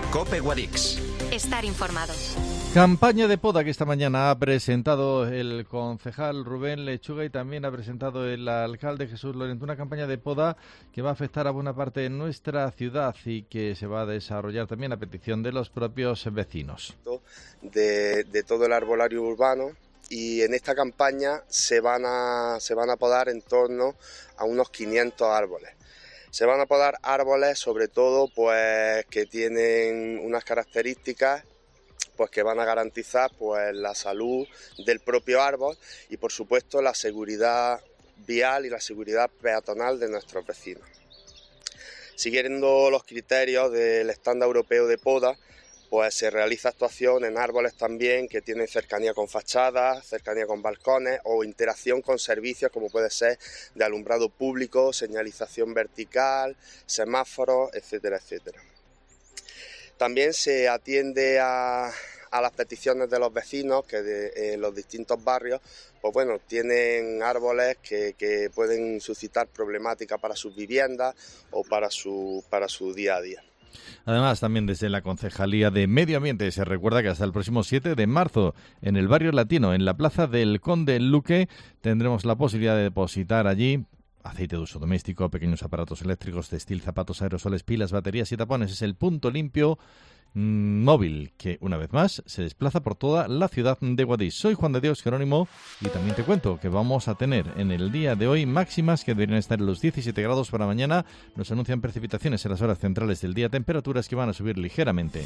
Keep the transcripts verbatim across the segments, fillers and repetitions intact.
COPE Guadix. Estar informado. Campaña de poda que esta mañana ha presentado el concejal Rubén Lechuga y también ha presentado el alcalde Jesús Lorente. Una campaña de poda que va a afectar a buena parte de nuestra ciudad y que se va a desarrollar también a petición de los propios vecinos. De, de todo el arbolario urbano, y en esta campaña se van a, se van a podar en torno a unos quinientos árboles. Se van a podar árboles sobre todo pues que tienen unas características pues que van a garantizar pues la salud del propio árbol y por supuesto la seguridad vial y la seguridad peatonal de nuestros vecinos. Siguiendo los criterios del estándar europeo de poda, pues se realiza actuación en árboles también que tienen cercanía con fachadas, cercanía con balcones o interacción con servicios como puede ser de alumbrado público, señalización vertical, semáforos, etcétera, etcétera. También se atiende a, a las peticiones de los vecinos que de, en los distintos barrios pues bueno, tienen árboles que, que pueden suscitar problemáticas para sus viviendas o para su, para su día a día. Además, también desde la Concejalía de Medio Ambiente se recuerda que hasta el próximo siete de marzo, en el barrio Latino, en la plaza del Conde Luque, tendremos la posibilidad de depositar allí aceite de uso doméstico, pequeños aparatos eléctricos, textil, zapatos, aerosoles, pilas, baterías y tapones. Es el punto limpio mmm, móvil que, una vez más, se desplaza por toda la ciudad de Guadix. Soy Juan de Dios Jerónimo y también te cuento que vamos a tener en el día de hoy máximas que deberían estar en los diecisiete grados para mañana. Nos anuncian precipitaciones en las horas centrales del día, temperaturas que van a subir ligeramente.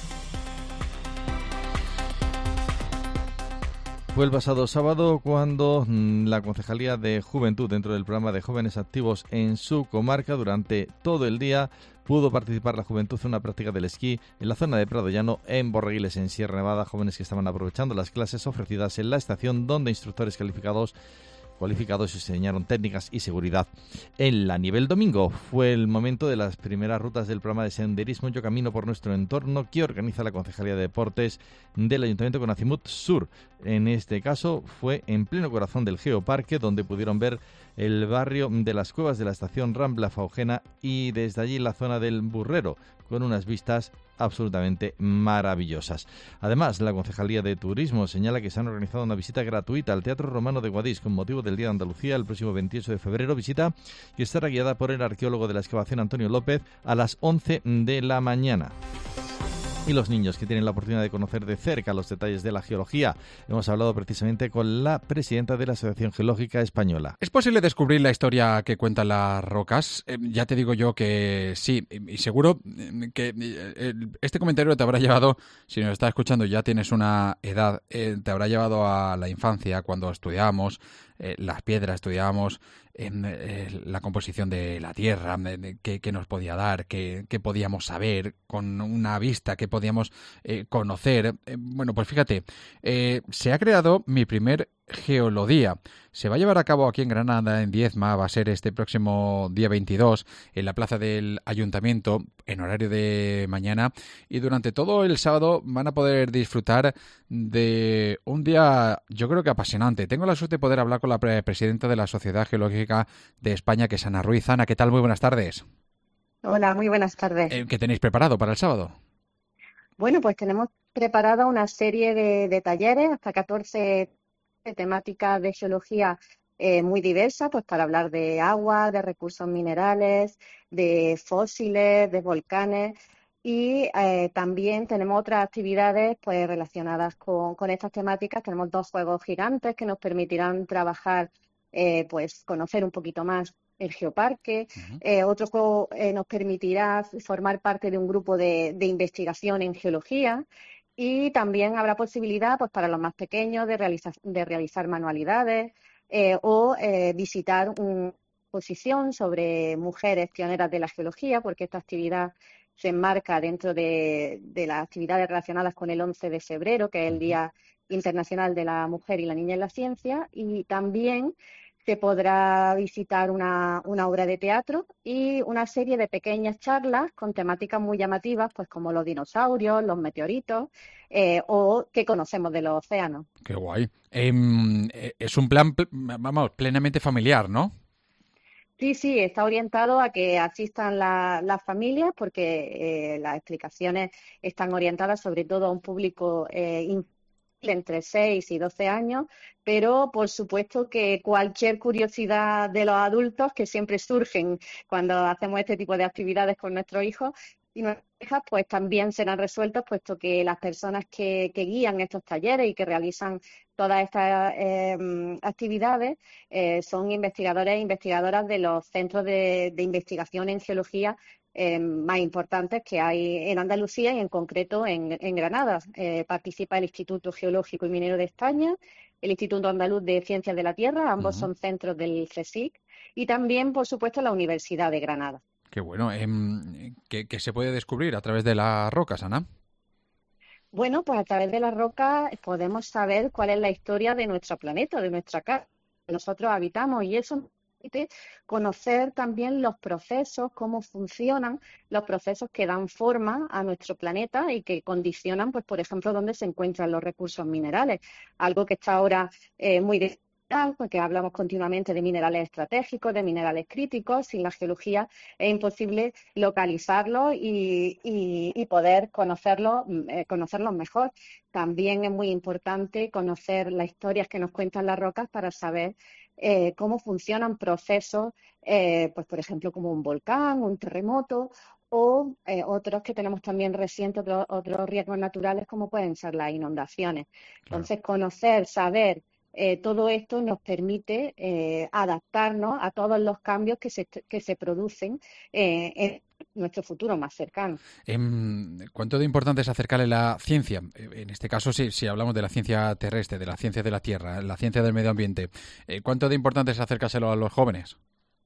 Fue el pasado sábado cuando mmm, la Concejalía de Juventud, dentro del programa de Jóvenes Activos en su comarca, durante todo el día pudo participar la juventud en una práctica del esquí en la zona de Prado Llano, en Borreguiles, en Sierra Nevada. Jóvenes que estaban aprovechando las clases ofrecidas en la estación, donde instructores calificados cualificados enseñaron técnicas y seguridad en la nieve. El domingo fue el momento de las primeras rutas del programa de senderismo Yo Camino por Nuestro Entorno, que organiza la Concejalía de Deportes del Ayuntamiento con Azimut Sur. En este caso fue en pleno corazón del Geoparque, donde pudieron ver el barrio de las Cuevas de la estación Rambla Faujena y desde allí la zona del Burrero, con unas vistas absolutamente maravillosas. Además, la Concejalía de Turismo señala que se han organizado una visita gratuita al Teatro Romano de Guadix con motivo del Día de Andalucía el próximo veintiocho de febrero. Visita que estará guiada por el arqueólogo de la excavación Antonio López a las once de la mañana. Y los niños que tienen la oportunidad de conocer de cerca los detalles de la geología. Hemos hablado precisamente con la presidenta de la Asociación Geológica Española. ¿Es posible descubrir la historia que cuentan las rocas? Eh, ya te digo yo que sí, y seguro que eh, este comentario te habrá llevado, si nos estás escuchando ya tienes una edad, eh, te habrá llevado a la infancia, cuando estudiábamos eh, las piedras, estudiábamos en eh, la composición de la Tierra, qué nos podía dar, qué podíamos saber con una vista, qué podíamos eh, conocer. Eh, bueno, pues fíjate, eh, se ha creado mi primer Geolodía. Se va a llevar a cabo aquí en Granada, en Diezma, va a ser este próximo día veintidós, en la plaza del Ayuntamiento, en horario de mañana, y durante todo el sábado van a poder disfrutar de un día, yo creo que apasionante. Tengo la suerte de poder hablar con la presidenta de la Sociedad Geológica de España, que es Ana Ruiz. Ana, ¿qué tal? Muy buenas tardes. Hola, muy buenas tardes. Eh, ¿Qué tenéis preparado para el sábado? Bueno, pues tenemos preparada una serie de, de talleres, hasta catorce de temáticas de geología eh, muy diversas, pues para hablar de agua, de recursos minerales, de fósiles, de volcanes, y eh, también tenemos otras actividades pues relacionadas con, con estas temáticas. Tenemos dos juegos gigantes que nos permitirán trabajar, eh, pues conocer un poquito más el Geoparque. Uh-huh. Eh, otro juego eh, nos permitirá formar parte de un grupo de, de investigación en geología. Y también habrá posibilidad, pues, para los más pequeños de realizar, de realizar manualidades eh, o eh, visitar una exposición sobre mujeres pioneras de la geología, porque esta actividad se enmarca dentro de, de las actividades relacionadas con el once de febrero, que es el Día Internacional de la Mujer y la Niña en la Ciencia, y también se podrá visitar una, una obra de teatro y una serie de pequeñas charlas con temáticas muy llamativas, pues como los dinosaurios, los meteoritos eh, o qué conocemos de los océanos. Qué guay. Eh, es un plan, vamos, plenamente familiar, ¿no? Sí, sí, está orientado a que asistan la- las familias porque eh, las explicaciones están orientadas sobre todo a un público eh, infantil entre seis y doce años, pero por supuesto que cualquier curiosidad de los adultos que siempre surgen cuando hacemos este tipo de actividades con nuestros hijos y nuestras hijas, pues también serán resueltos, puesto que las personas que, que guían estos talleres y que realizan todas estas eh, actividades eh, son investigadores e investigadoras de los centros de, de investigación en geología eh, más importantes que hay en Andalucía y en concreto en, en Granada. Eh, participa el Instituto Geológico y Minero de España, el Instituto Andaluz de Ciencias de la Tierra, ambos Ujú. son centros del CSIC, y también, por supuesto, la Universidad de Granada. Qué bueno. Em, ¿qué, qué se puede descubrir a través de las rocas, Ana? Bueno, pues a través de la roca podemos saber cuál es la historia de nuestro planeta, de nuestra casa que nosotros habitamos, y eso nos permite conocer también los procesos, cómo funcionan los procesos que dan forma a nuestro planeta y que condicionan, pues, por ejemplo, dónde se encuentran los recursos minerales, algo que está ahora eh, muy de porque hablamos continuamente de minerales estratégicos, de minerales críticos. Sin la geología es imposible localizarlos y, y, y poder conocerlos, eh, conocerlos mejor. También es muy importante conocer las historias que nos cuentan las rocas para saber eh, cómo funcionan procesos, eh, pues por ejemplo, como un volcán, un terremoto, o eh, otros que tenemos también recientes, otros, otros riesgos naturales como pueden ser las inundaciones. Claro. Entonces, conocer, saber eh, todo esto nos permite eh, adaptarnos a todos los cambios que se, que se producen eh, en nuestro futuro más cercano. Em, ¿Cuánto de importante es acercarle la ciencia? En este caso, si, si hablamos de la ciencia terrestre, de la ciencia de la Tierra, la ciencia del medio ambiente, eh, ¿cuánto de importante es acercárselo a los jóvenes?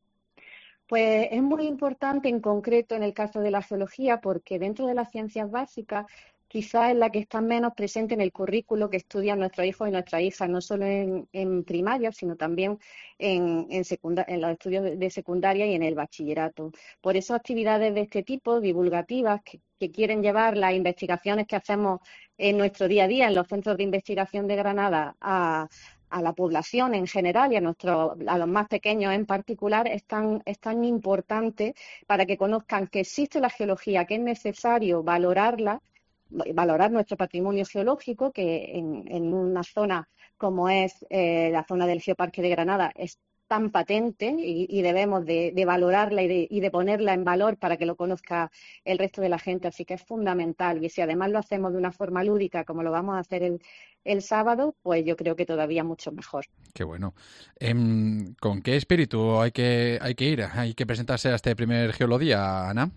Pues es muy importante en concreto en el caso de la geología porque dentro de las ciencias básicas quizás es la que está menos presente en el currículo que estudian nuestros hijos y nuestras hijas, no solo en, en primaria, sino también en, en, secunda- en los estudios de, de secundaria y en el bachillerato. Por eso actividades de este tipo, divulgativas, que, que quieren llevar las investigaciones que hacemos en nuestro día a día en los centros de investigación de Granada a a la población en general y a, nuestro, a los más pequeños en particular, es tan, es tan importante para que conozcan que existe la geología, que es necesario valorarla, valorar nuestro patrimonio geológico, que en, en una zona como es eh, la zona del Geoparque de Granada es tan patente y, y debemos de, de valorarla y de, y de ponerla en valor para que lo conozca el resto de la gente, así que es fundamental. Y si además lo hacemos de una forma lúdica, como lo vamos a hacer el, el sábado, pues yo creo que todavía mucho mejor. Qué bueno. Em, ¿con qué espíritu hay que, hay que ir? ¿Hay que presentarse a este primer Geolodía, Ana?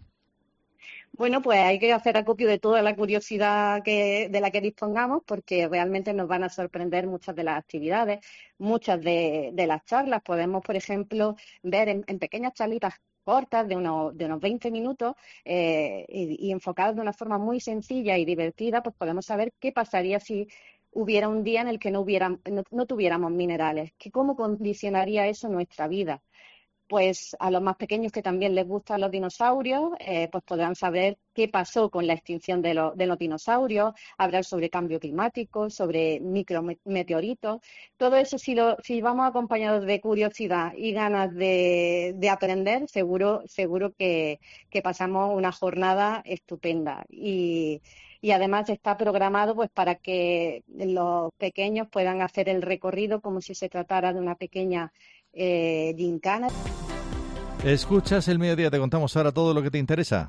Bueno, pues hay que hacer acopio de toda la curiosidad que, de la que dispongamos, porque realmente nos van a sorprender muchas de las actividades, muchas de, de las charlas. Podemos, por ejemplo, ver en, en pequeñas charlitas cortas de unos, de unos veinte minutos eh, y, y enfocadas de una forma muy sencilla y divertida, pues podemos saber qué pasaría si hubiera un día en el que no, hubiera, no, no tuviéramos minerales, que cómo condicionaría eso nuestra vida. Pues a los más pequeños que también les gustan los dinosaurios, eh, pues podrán saber qué pasó con la extinción de, lo, de los dinosaurios, hablar sobre cambio climático, sobre micrometeoritos. Todo eso, si, lo, si vamos acompañados de curiosidad y ganas de, de aprender, seguro, seguro que, que pasamos una jornada estupenda. Y, y además está programado pues para que los pequeños puedan hacer el recorrido como si se tratara de una pequeña eh, gincana. Escuchas El Mediodía, te contamos ahora todo lo que te interesa.